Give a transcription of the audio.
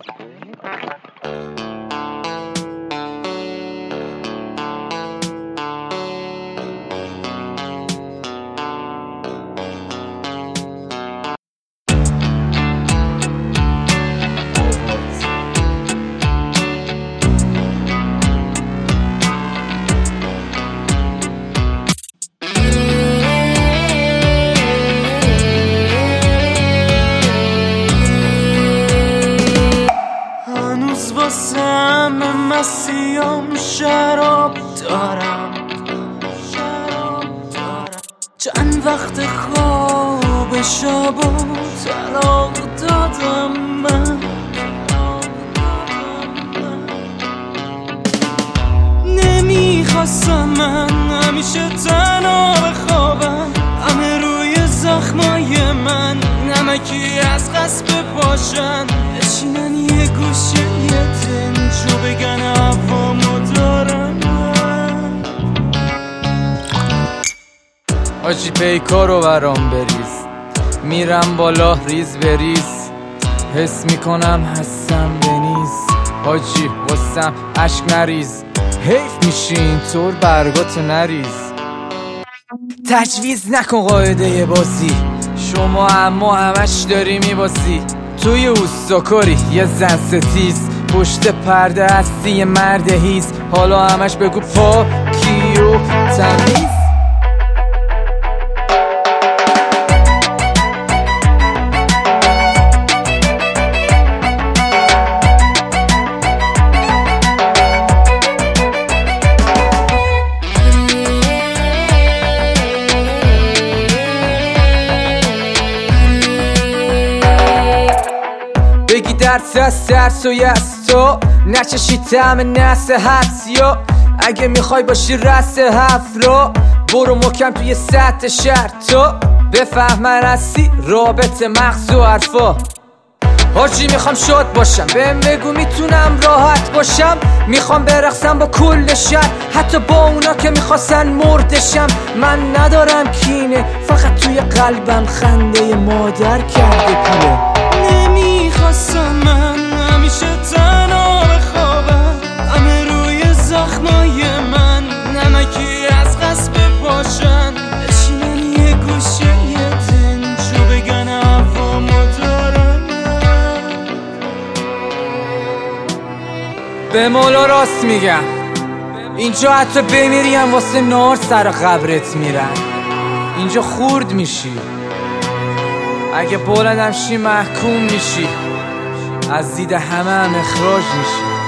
واسم مسیام شراب دارم چند وقت خواب شب و طلاق دادم من نمیخواستم من همیشه تنها بخوابم همه روی زخمای من نمکی از قصب پاشن بشینن یه گوشه یه دنجو بگن هوامو دارم آجی پیکارو برام بریز میرم بالا ریز بریز حس میکنم هستم بنیز آجی واسم عشق نریز حیف میشی اینطور برگاتو نریز تجویز نکن قاعده بازی شما اما همش داری میباسی توی اوستاکاری یه زن ستیز پشت پرده هستی یه مرد هیز حالا همش بگو پاکی و تمیز بگی درس از ترس و یست تو نچشی طعم نصیحت یا اگه میخوای باشی رس هفت رو برو محکم توی سطح شهر تو بفهم من هستی رابط مغز و حرفا حاجی میخوام شاد باشم بهم بگو میتونم راحت باشم میخوام برقصم با کل شهر حتی با اونا که میخواستن مردشم من ندارم کینه فقط توی قلبم خنده مادر کرده پیله نمیخواستم من همیشه تنها بخوابم همه روی زخمای من نمکی از قصب پاشن بشینن یه گوشه یه دنجو بگن هوامو دارم به مولا راست میگم اینجا حتی بمیریم واسه نار سر قبرت میرن اینجا خورد میشی اگه بلندم شی محکوم میشی از دید همه هم اخراج میشی